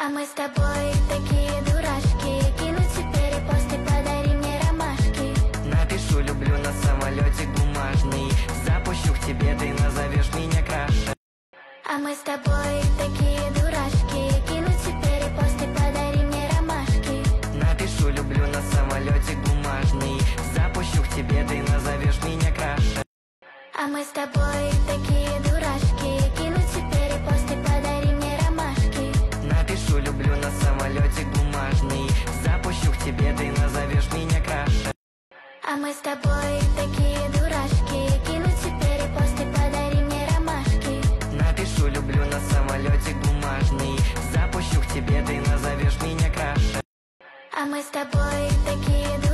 А мы с тобой такие дурашки. Кину тебе репосты, подари мне ромашки. Напишу люблю на самолетик бумажный. Запущу к тебе, ты назовешь меня краше. А мы с тобой такие дурашки. Кину тебе репосты, подари мне ромашки. Напишу люблю на самолетик бумажный. Запущу к тебе, ты назовешь меня краше. А мы с тобой такие дурашки. Кину тебе репосты, подари мне ромашки. Напишу люблю на самолетик бумажный. Запущу к тебе, ты назовешь меня краше. А мы с тобой такие дурашки. Кину тебе репосты, подари мне ромашки. Напишу люблю на самолетик бумажный. Запущу к тебе, ты назовешь меня краше. А мы с тобой такие